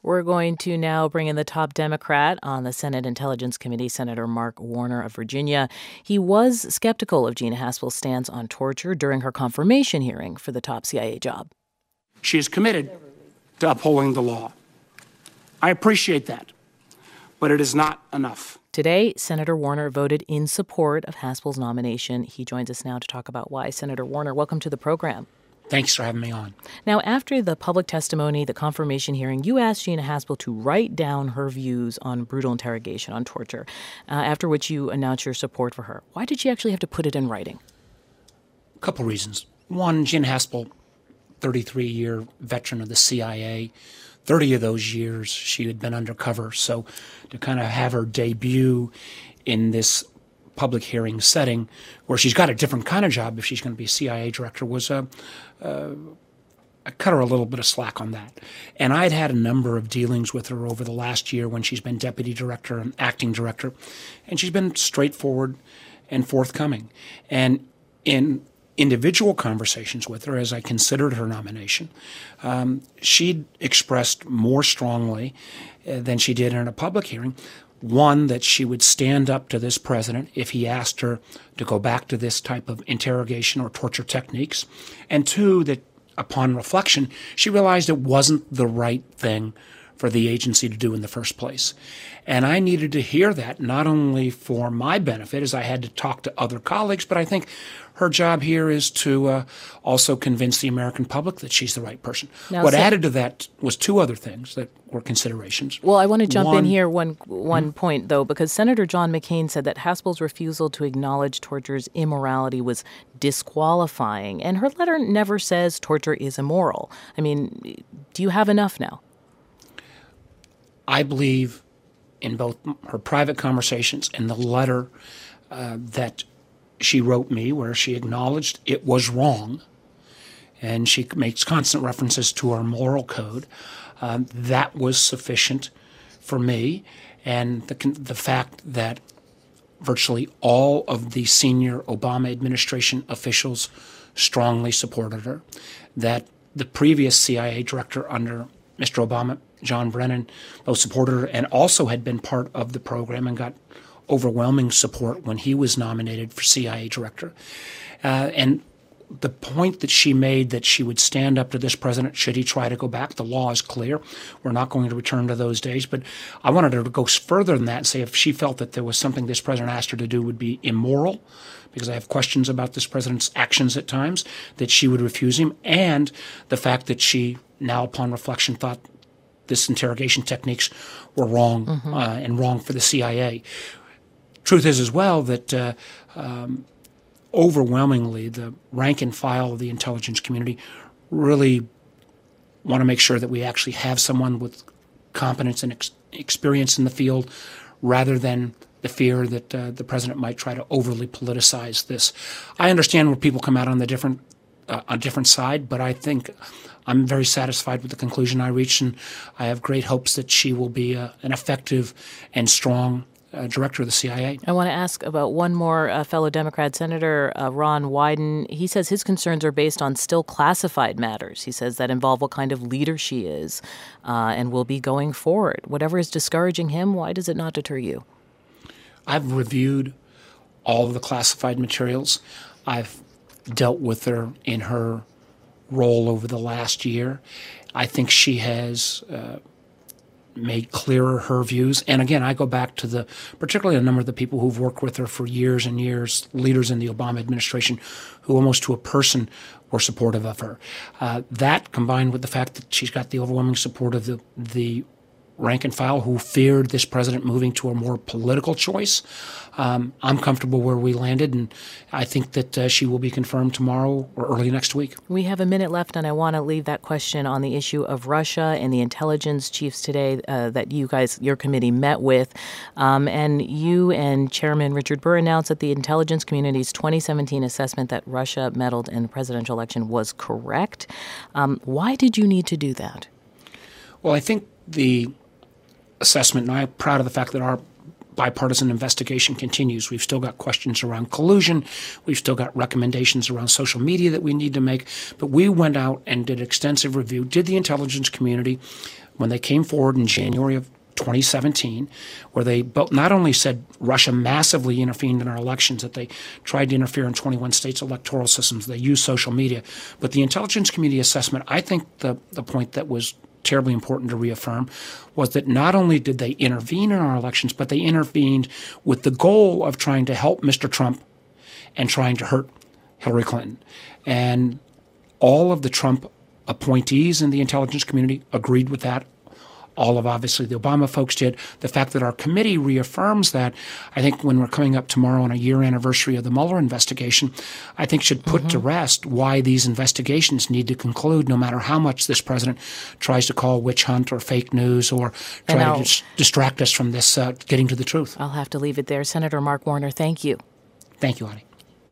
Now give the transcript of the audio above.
We're going to now bring in the top Democrat on the Senate Intelligence Committee, Senator Mark Warner of Virginia. He was skeptical of Gina Haspel's stance on torture during her confirmation hearing for the top CIA job. She is committed to upholding the law. I appreciate that, but it is not enough. Today, Senator Warner voted in support of Haspel's nomination. He joins us now to talk about why. Senator Warner, welcome to the program. Thanks for having me on. Now, after the public testimony, the confirmation hearing, you asked Gina Haspel to write down her views on brutal interrogation, on torture, after which you announced your support for her. Why did she actually have to put it in writing? A couple reasons. One, Gina Haspel, 33-year veteran of the CIA. 30 of those years she had been undercover. So to kind of have her debut in this public hearing setting where she's got a different kind of job if she's going to be a CIA director was I cut her a little bit of slack on that. And I'd had a number of dealings with her over the last year when she's been deputy director and acting director, and she's been straightforward and forthcoming. And in individual conversations with her as I considered her nomination, she'd expressed more strongly than she did in a public hearing. One, that she would stand up to this president if he asked her to go back to this type of interrogation or torture techniques. And two, that upon reflection, she realized it wasn't the right thing for the agency to do in the first place. And I needed to hear that not only for my benefit, as I had to talk to other colleagues, but I think her job here is to also convince the American public that she's the right person. Now, what added to that was two other things that were considerations. Well, I want to jump in here one point, though, because Senator John McCain said that Haspel's refusal to acknowledge torture's immorality was disqualifying, and her letter never says torture is immoral. I mean, do you have enough now? I believe in both her private conversations and the letter that she wrote me where she acknowledged it was wrong, and she makes constant references to our moral code. That was sufficient for me, and the fact that virtually all of the senior Obama administration officials strongly supported her, that the previous CIA director under Mr. Obama, John Brennan, both supported her and also had been part of the program and got overwhelming support when he was nominated for CIA director. And the point that she made that she would stand up to this president should he try to go back, the law is clear. We're not going to return to those days. But I wanted her to go further than that and say if she felt that there was something this president asked her to do would be immoral, because I have questions about this president's actions at times, that she would refuse him, and the fact that she now, upon reflection, thought this interrogation techniques were wrong and wrong for the CIA. Truth is as well that overwhelmingly the rank and file of the intelligence community really want to make sure that we actually have someone with competence and experience in the field rather than the fear that the president might try to overly politicize this. I understand where people come out on the different side, but I think I'm very satisfied with the conclusion I reached, and I have great hopes that she will be an effective and strong director of the CIA. I want to ask about one more fellow Democrat, Senator Ron Wyden. He says his concerns are based on still classified matters. He says that involve what kind of leader she is and will be going forward. Whatever is discouraging him, why does it not deter you? I've reviewed all of the classified materials. I've dealt with her in her role over the last year. I think she has made clearer her views. And again, I go back to particularly a number of the people who've worked with her for years and years, leaders in the Obama administration, who almost to a person were supportive of her. That combined with the fact that she's got the overwhelming support of the rank and file who feared this president moving to a more political choice. I'm comfortable where we landed, and I think that she will be confirmed tomorrow or early next week. We have a minute left, and I want to leave that question on the issue of Russia and the intelligence chiefs today that your committee met with. And you and Chairman Richard Burr announced that the intelligence community's 2017 assessment that Russia meddled in the presidential election was correct. Why did you need to do that? Well, I think the assessment, and I'm proud of the fact that our bipartisan investigation continues. We've still got questions around collusion. We've still got recommendations around social media that we need to make. But we went out and did extensive review. Did the intelligence community when they came forward in January of 2017, where they not only said Russia massively intervened in our elections, that they tried to interfere in 21 states' electoral systems, they used social media. But the intelligence community assessment, I think the point that was terribly important to reaffirm was that not only did they intervene in our elections, but they intervened with the goal of trying to help Mr. Trump and trying to hurt Hillary Clinton. And all of the Trump appointees in the intelligence community agreed with that. All of, obviously, the Obama folks did. The fact that our committee reaffirms that, I think when we're coming up tomorrow on a year anniversary of the Mueller investigation, I think should put to rest why these investigations need to conclude, no matter how much this president tries to call witch hunt or fake news or try to distract us from this getting to the truth. I'll have to leave it there. Senator Mark Warner, thank you. Thank you, Audie.